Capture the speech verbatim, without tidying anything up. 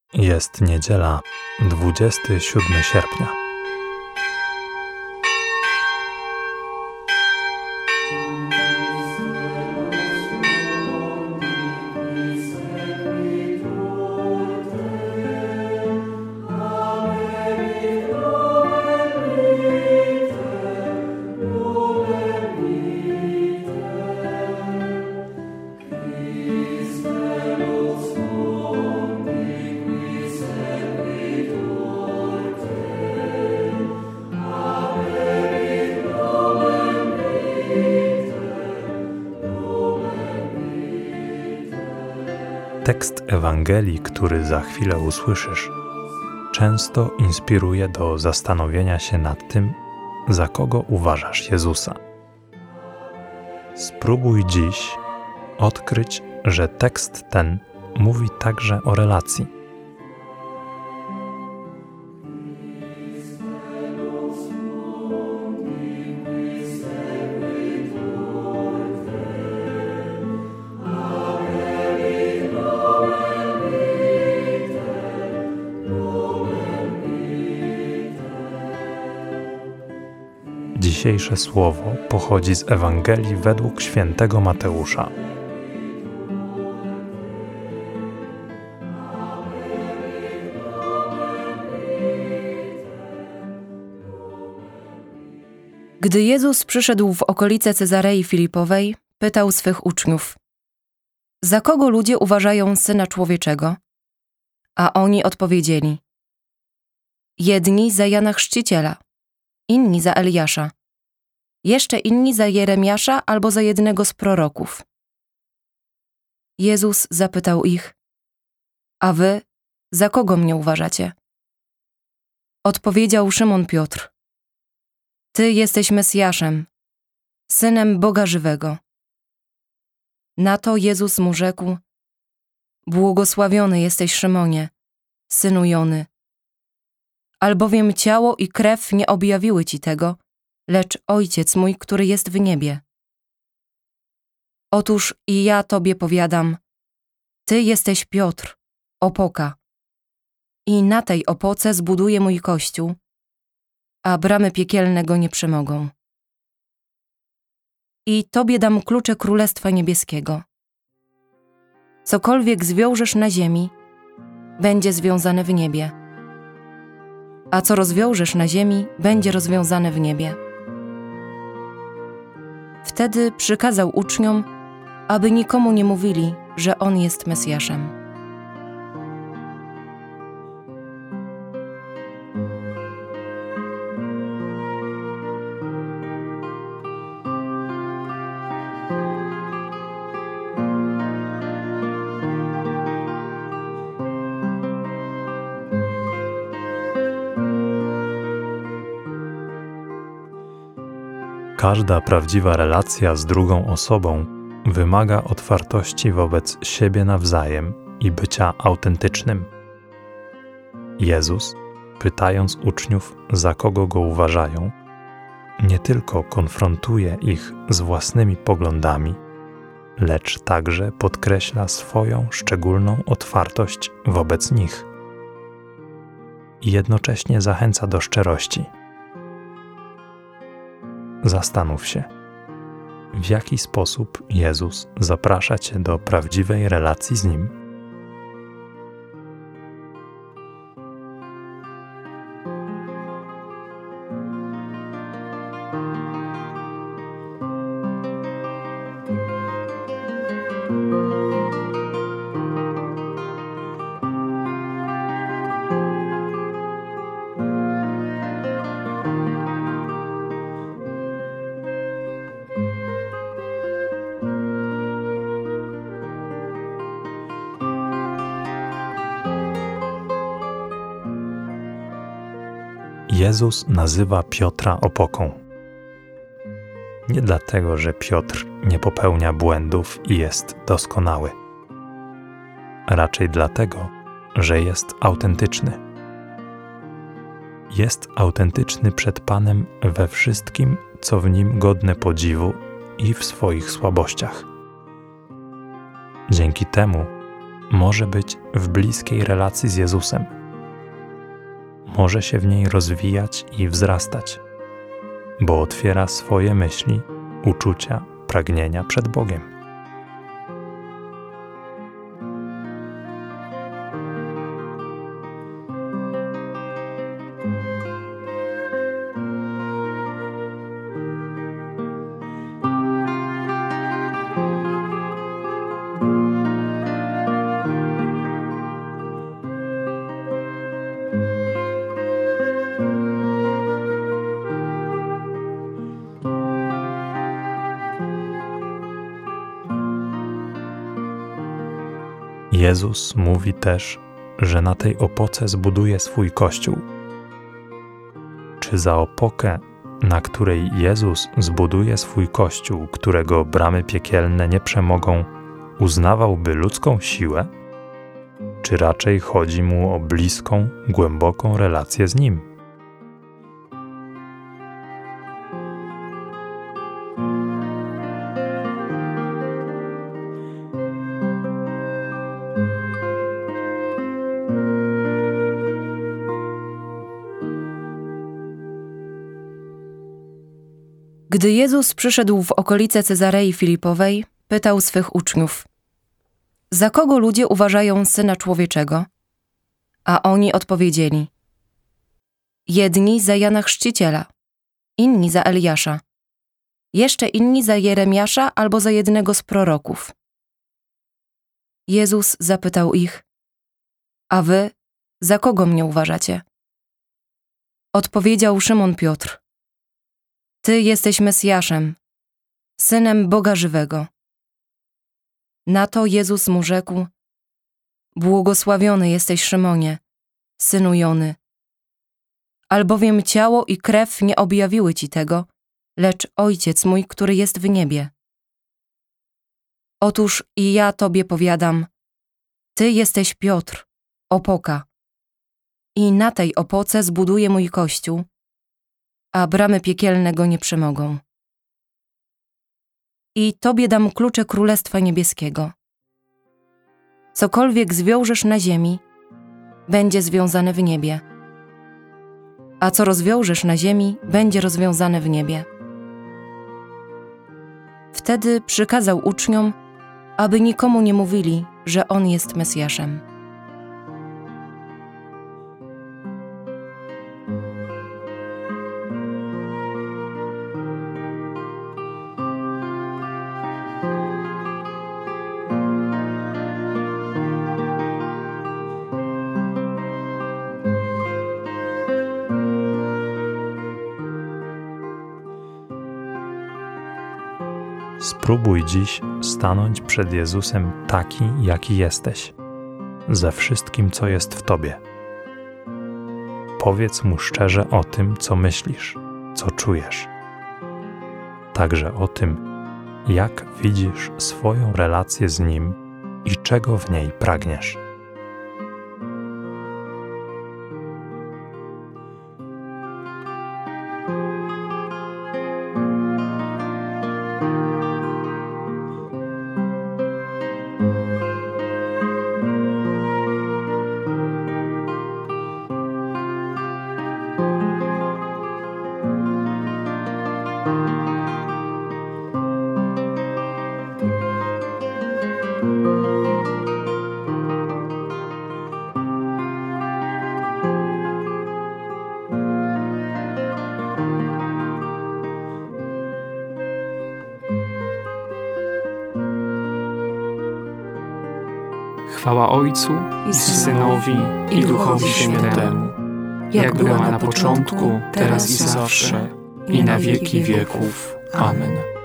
Jest niedziela, dwudziestego siódmego sierpnia. Tekst Ewangelii, który za chwilę usłyszysz, często inspiruje do zastanowienia się nad tym, za kogo uważasz Jezusa. Spróbuj dziś odkryć, że tekst ten mówi także o relacji. Dzisiejsze słowo pochodzi z Ewangelii według świętego Mateusza. Gdy Jezus przyszedł w okolice Cezarei Filipowej, pytał swych uczniów: za kogo ludzie uważają Syna Człowieczego? A oni odpowiedzieli: jedni za Jana Chrzciciela, inni za Eliasza, jeszcze inni za Jeremiasza albo za jednego z proroków. Jezus zapytał ich: a wy za kogo mnie uważacie? Odpowiedział Szymon Piotr: Ty jesteś Mesjaszem, Synem Boga żywego. Na to Jezus mu rzekł: błogosławiony jesteś, Szymonie, synu Jony, albowiem ciało i krew nie objawiły ci tego, lecz Ojciec mój, który jest w niebie. Otóż i ja tobie powiadam, ty jesteś Piotr, opoka, i na tej opoce zbuduję mój kościół, a bramy piekielne go nie przemogą. I tobie dam klucze Królestwa Niebieskiego. Cokolwiek zwiążesz na ziemi, będzie związane w niebie, a co rozwiążesz na ziemi, będzie rozwiązane w niebie. Wtedy przykazał uczniom, aby nikomu nie mówili, że On jest Mesjaszem. Każda prawdziwa relacja z drugą osobą wymaga otwartości wobec siebie nawzajem i bycia autentycznym. Jezus, pytając uczniów, za kogo go uważają, nie tylko konfrontuje ich z własnymi poglądami, lecz także podkreśla swoją szczególną otwartość wobec nich i jednocześnie zachęca do szczerości. Zastanów się, w jaki sposób Jezus zaprasza cię do prawdziwej relacji z Nim. Jezus nazywa Piotra opoką. Nie dlatego, że Piotr nie popełnia błędów i jest doskonały. Raczej dlatego, że jest autentyczny. Jest autentyczny przed Panem we wszystkim, co w nim godne podziwu i w swoich słabościach. Dzięki temu może być w bliskiej relacji z Jezusem. Może się w niej rozwijać i wzrastać, bo otwiera swoje myśli, uczucia, pragnienia przed Bogiem. Jezus mówi też, że na tej opoce zbuduje swój Kościół. Czy za opokę, na której Jezus zbuduje swój Kościół, którego bramy piekielne nie przemogą, uznawałby ludzką siłę? Czy raczej chodzi mu o bliską, głęboką relację z Nim? Gdy Jezus przyszedł w okolice Cezarei Filipowej, pytał swych uczniów: za kogo ludzie uważają Syna Człowieczego? A oni odpowiedzieli: jedni za Jana Chrzciciela, inni za Eliasza, jeszcze inni za Jeremiasza albo za jednego z proroków. Jezus zapytał ich: a wy za kogo mnie uważacie? Odpowiedział Szymon Piotr: Ty jesteś Mesjaszem, Synem Boga żywego. Na to Jezus mu rzekł: błogosławiony jesteś, Szymonie, synu Jony, albowiem ciało i krew nie objawiły ci tego, lecz Ojciec mój, który jest w niebie. Otóż i ja tobie powiadam, ty jesteś Piotr, opoka, i na tej opoce zbuduję mój Kościół, a bramy piekielne go nie przemogą. I tobie dam klucze Królestwa Niebieskiego. Cokolwiek zwiążesz na ziemi, będzie związane w niebie, a co rozwiążesz na ziemi, będzie rozwiązane w niebie. Wtedy przykazał uczniom, aby nikomu nie mówili, że On jest Mesjaszem. Spróbuj dziś stanąć przed Jezusem taki, jaki jesteś, ze wszystkim, co jest w tobie. Powiedz Mu szczerze o tym, co myślisz, co czujesz. Także o tym, jak widzisz swoją relację z Nim i czego w niej pragniesz. Chwała Ojcu i Synowi i Duchowi Świętemu, jak była na początku, teraz i zawsze, i na wieki wieków. Amen.